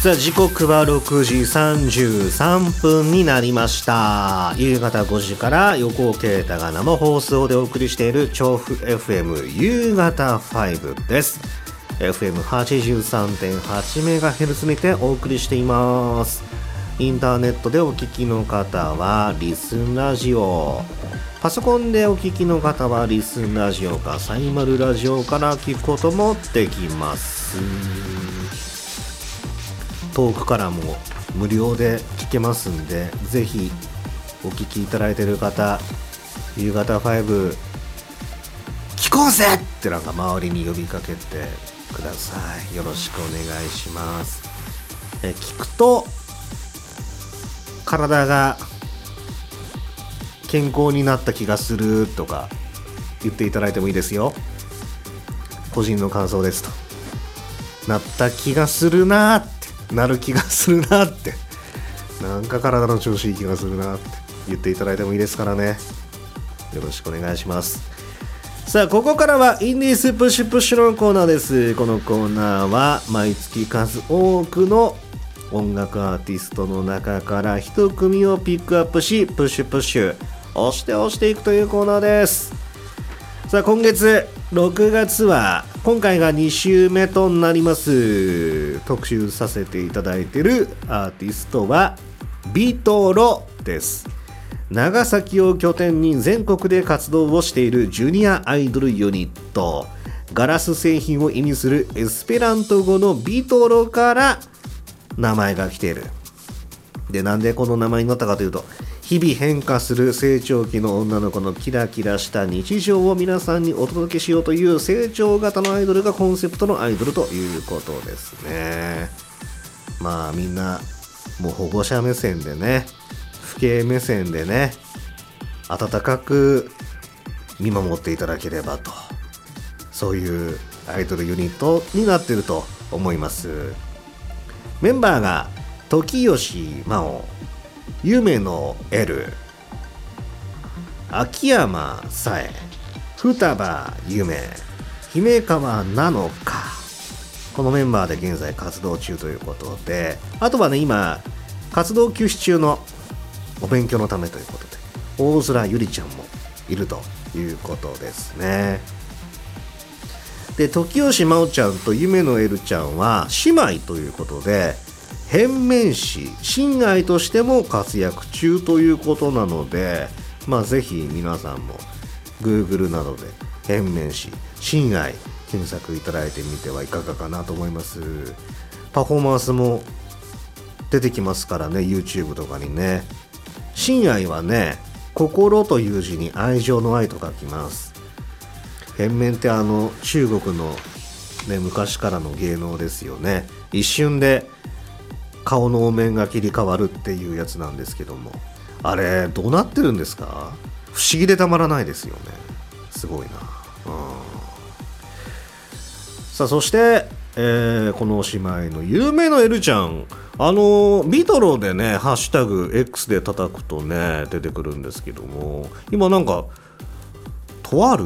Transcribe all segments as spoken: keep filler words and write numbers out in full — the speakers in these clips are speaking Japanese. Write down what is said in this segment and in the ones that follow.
さあ時刻はろくじさんじゅうさんぷんになりました。夕方ごじから横尾啓太が生放送でお送りしている調布 エフエム 夕方ごです。 エフエムはちじゅうさんてんはち メガヘルツ にてお送りしています。インターネットでお聞きの方はリスンラジオ、パソコンでお聞きの方はリスンラジオかサイマルラジオから聞くこともできます。遠くからも無料で聞けますんで、ぜひお聞きいただいている方、夕方ご聞こうぜってなんか周りに呼びかけてください。よろしくお願いします。え聞くと体が健康になった気がするとか言っていただいてもいいですよ。個人の感想ですと。なった気がするなってなる気がするなって、なんか体の調子いい気がするなって言っていただいてもいいですからね。よろしくお願いします。さあここからはインディースプッシュプッシュのコーナーです。このコーナーは毎月数多くの音楽アーティストの中から一組をピックアップし、プッシュプッシュ押して押していくというコーナーです。さあ今月ろくがつは今回がに週目となります。特集させていただいているアーティストはビトロです。長崎を拠点に全国で活動をしているジュニアアイドルユニット、ガラス製品を意味するエスペラント語のビトロから名前が来ている。で、なんでこの名前になったかというと、日々変化する成長期の女の子のキラキラした日常を皆さんにお届けしようという成長型のアイドルがコンセプトのアイドルということですね。まあみんなもう保護者目線でね、父兄目線でね、温かく見守っていただければと、そういうアイドルユニットになっていると思います。メンバーが時吉真央、夢の L、 秋山紗恵、双葉夢、姫川なのか、このメンバーで現在活動中ということで、あとはね今活動休止中のお勉強のためということで大空ゆりちゃんもいるということですね。で、時吉真央ちゃんと夢の L ちゃんは姉妹ということで、変面師親愛としても活躍中ということなので、まあぜひ皆さんも Google などで変面師親愛検索いただいてみてはいかがかなと思います。パフォーマンスも出てきますからね、 YouTube とかにね。親愛はね、心という字に愛情の愛と書きます。変面ってあの中国の、ね、昔からの芸能ですよね。一瞬で顔のお面が切り替わるっていうやつなんですけども、あれどうなってるんですか？不思議でたまらないですよね。すごいな。うん、さあそして、えー、この姉妹の有名なエルちゃん、あのビトロでねハッシュタグ X で叩くとね出てくるんですけども、今なんかとある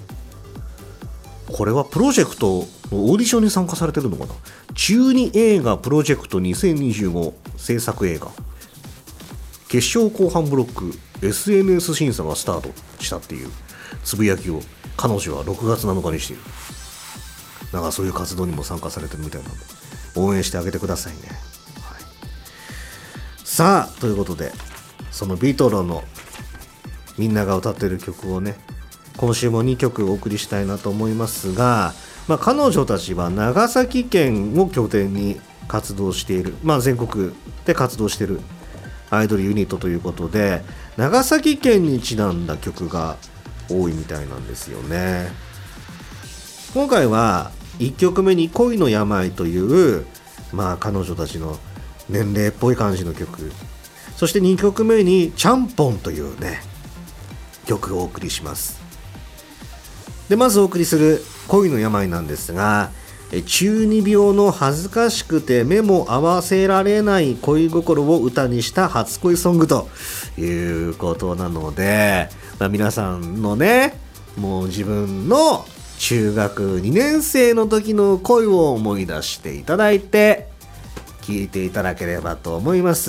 これはプロジェクトのオーディションに参加されてるのかな。中に映画プロジェクトにせんにじゅうご制作映画決勝後半ブロック エスエヌエス 審査がスタートしたっていうつぶやきを彼女はろくがつなのかにしている。なんかそういう活動にも参加されてるみたいなので応援してあげてくださいね。はい、さあということで、そのビトロのみんなが歌ってる曲をね今週もにきょくお送りしたいなと思いますが、まあ、彼女たちは長崎県を拠点に活動している、まあ、全国で活動しているアイドルユニットということで、長崎県にちなんだ曲が多いみたいなんですよね。今回はいっきょくめに恋の病という、まあ、彼女たちの年齢っぽい感じの曲、そしてにきょくめにちゃんぽんというね曲をお送りします。でまずお送りする恋の病なんですが、中二病の恥ずかしくて目も合わせられない恋心を歌にした初恋ソングということなので、まあ、皆さんのねもう自分の中学にねん生の時の恋を思い出していただいて聞いていただければと思います。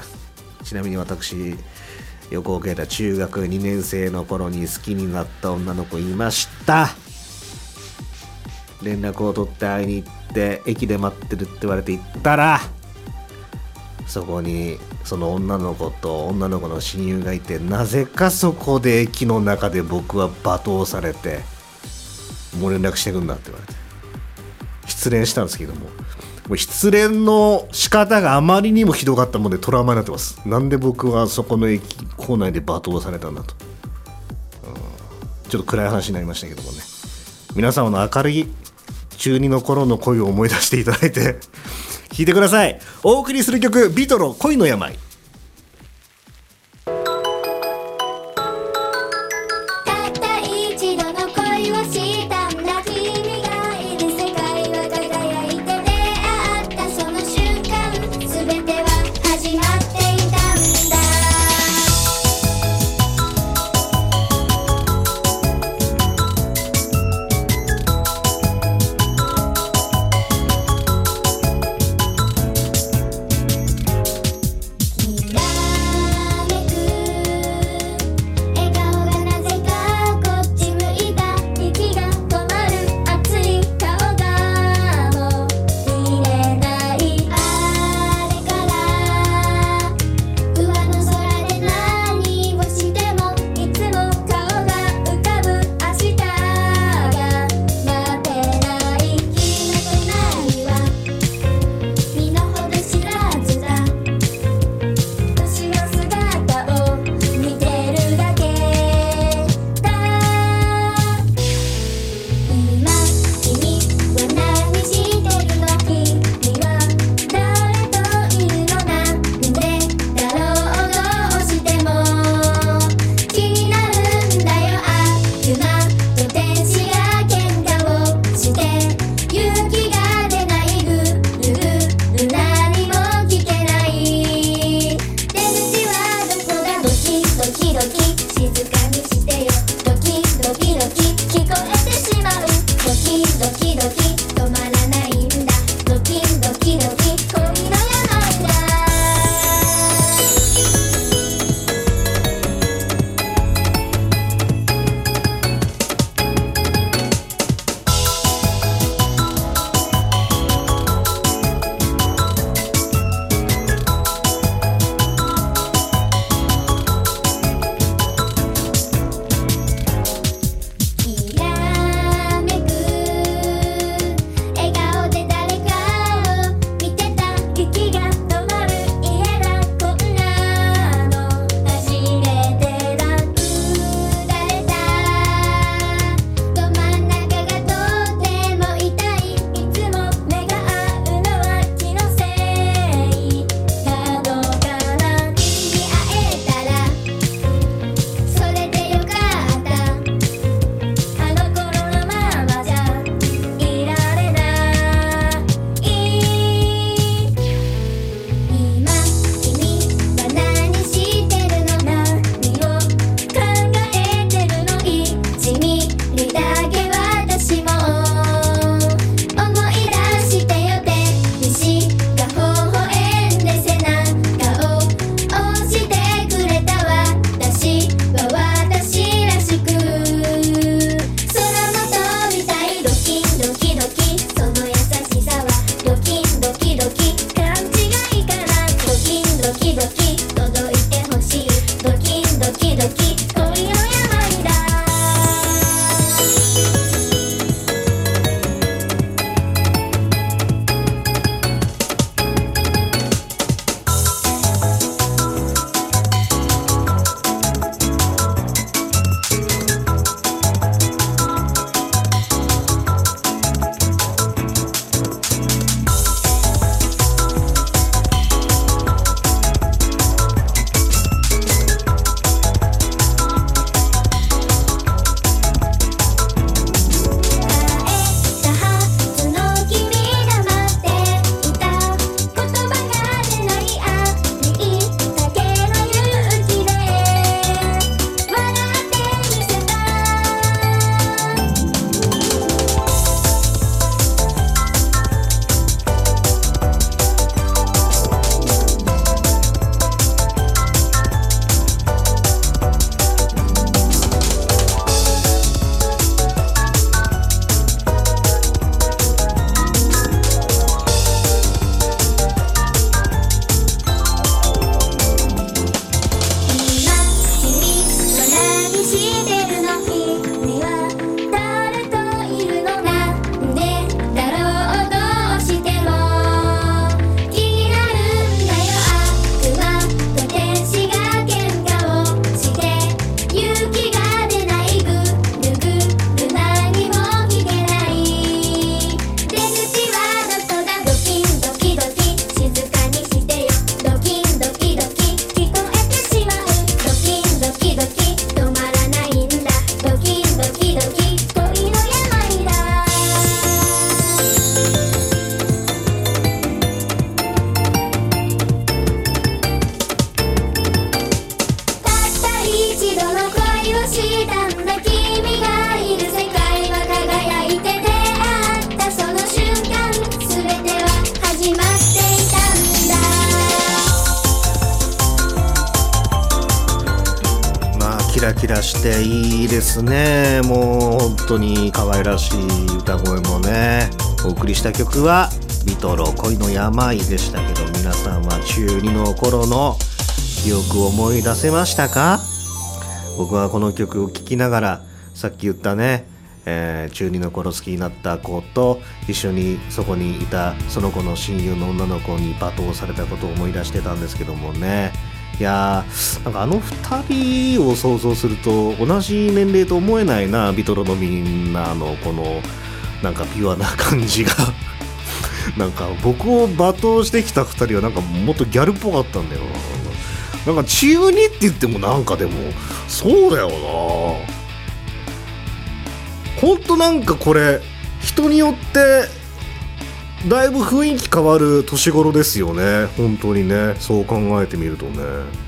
ちなみに私、横尾啓太中学にねん生の頃に好きになった女の子いました。連絡を取って会いに行って駅で待ってるって言われて行ったら、そこにその女の子と女の子の親友がいて、なぜかそこで駅の中で僕は罵倒されて、もう連絡してくんなって言われて失恋したんですけども、もう失恋の仕方があまりにもひどかったもんでトラウマになってます。なんで僕はそこの駅構内で罵倒されたんだと、うん、ちょっと暗い話になりましたけどもね、皆様の明るい中にの頃の恋を思い出していただいて聴いてください。お送りする曲、ビトロ恋の病。 君ラキラしていいですね。もう本当に可愛らしい歌声もね。お送りした曲はビトロ恋の病でしたけど、皆さんは中にの頃の記憶を思い出せましたか？僕はこの曲を聴きながら、さっき言ったね、えー、中にの頃好きになった子と一緒にそこにいたその子の親友の女の子に罵倒されたことを思い出してたんですけどもね。いやー、なんかあの二人を想像すると同じ年齢と思えないな。ビトロのみんなのこのなんかピュアな感じがなんか僕を罵倒してきた二人はなんかもっとギャルっぽかったんだよな。なんか中にって言ってもなんかでもそうだよな。ほんとなんかこれ人によってだいぶ雰囲気変わる年頃ですよね。本当にね、そう考えてみるとね、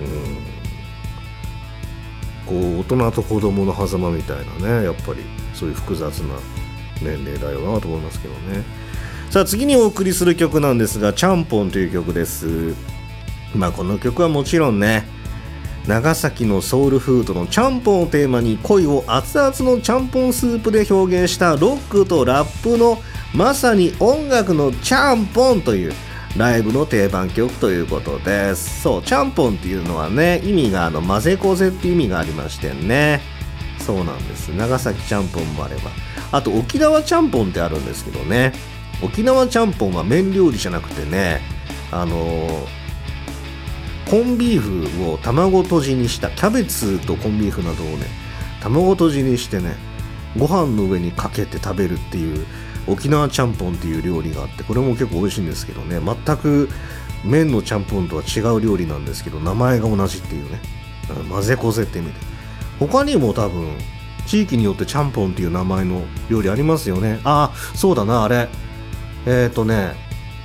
うん、こう大人と子供の狭間みたいなね、やっぱりそういう複雑な年齢だよなと思いますけどね。さあ次にお送りする曲なんですが、ちゃんぽんという曲です。まあこの曲はもちろんね、長崎のソウルフードのちゃんぽんをテーマに恋を熱々のちゃんぽんスープで表現したロックとラップのまさに音楽のちゃんぽんというライブの定番曲ということです。そう、ちゃんぽんっていうのはね、意味があの混ぜこぜっていう意味がありましてね。そうなんです。長崎ちゃんぽんもあれば、あと沖縄ちゃんぽんってあるんですけどね。沖縄ちゃんぽんは麺料理じゃなくてね、あのー、コンビーフを卵とじにした、キャベツとコンビーフなどをね卵とじにしてね、ご飯の上にかけて食べるっていう沖縄ちゃんぽんっていう料理があって、これも結構美味しいんですけどね、全く麺のちゃんぽんとは違う料理なんですけど、名前が同じっていうね、混ぜこぜって意味で。他にも多分地域によってちゃんぽんっていう名前の料理ありますよね。ああ、そうだな、あれえっとね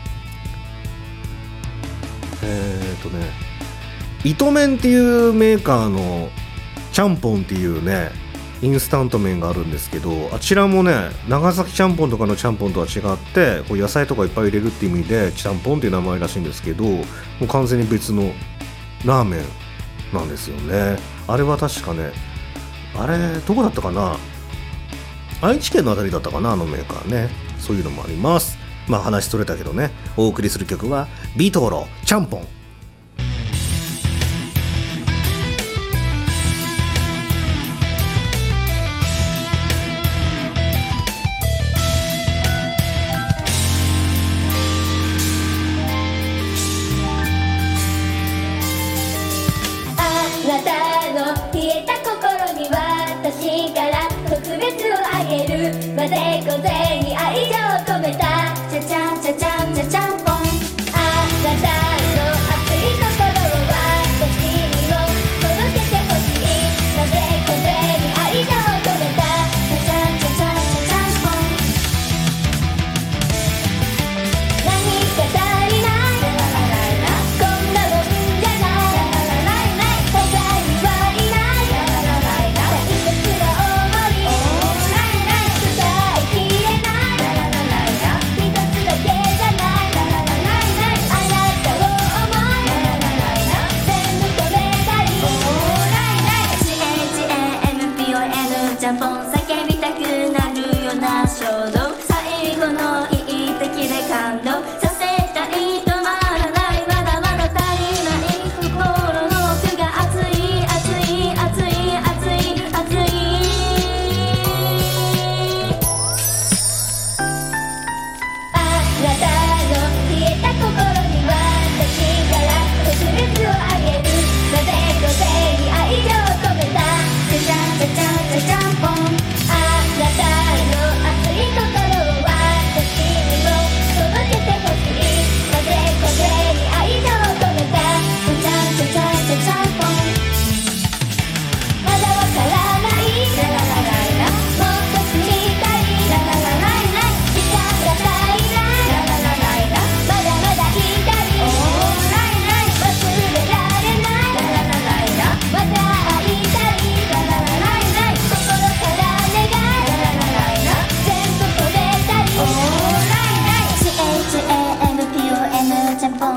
えっとね糸麺っていうメーカーのちゃんぽんっていうねインスタント麺があるんですけど、あちらもね長崎ちゃんぽんとかのちゃんぽんとは違って、こう野菜とかいっぱい入れるって意味でちゃんぽんっていう名前らしいんですけど、もう完全に別のラーメンなんですよね。あれは確かね、あれどこだったかな、愛知県のあたりだったかな、あのメーカーね。そういうのもあります。まあ話それたけどね、お送りする曲はビトロちゃんぽん。 あなたの冷えた心に私から特別をあげる、混ぜこぜに愛情を込めたちゃちゃんちゃちゃんちゃちゃんぽん。あなたの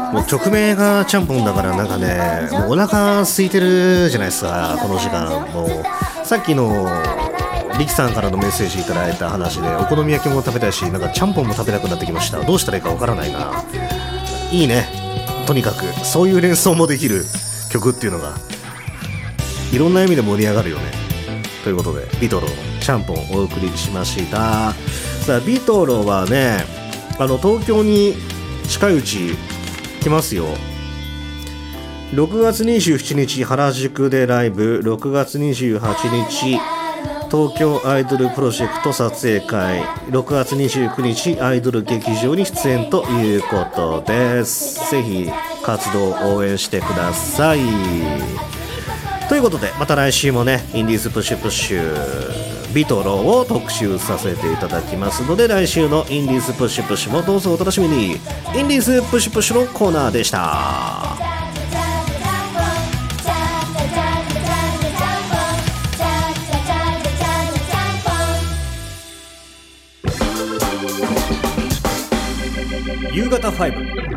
もう曲名がちゃんぽんだからなんかね、もうお腹空いてるじゃないですか、この時間。もうさっきのリキさんからのメッセージいただいた話で、お好み焼きも食べたいし、なんかちゃんぽんも食べたくなってきました。どうしたらいいかわからないな。いいね、とにかくそういう連想もできる曲っていうのがいろんな意味で盛り上がるよね。ということでビトロちゃんぽんお送りしました。さあビトロはね、あの東京に近いうち来ますよ。ろくがつにじゅうしちにち原宿でライブ、ろくがつにじゅうはちにち東京アイドルプロジェクト撮影会、ろくがつにじゅうくにちアイドル劇場に出演ということです。ぜひ活動を応援してください。ということでまた来週もね、インディーズプッシュプッシュビトロを特集させていただきますので、来週のインディーズプッシュプッシュもどうぞお楽しみに。インディーズプッシュプッシュのコーナーでした。夕方ファイブ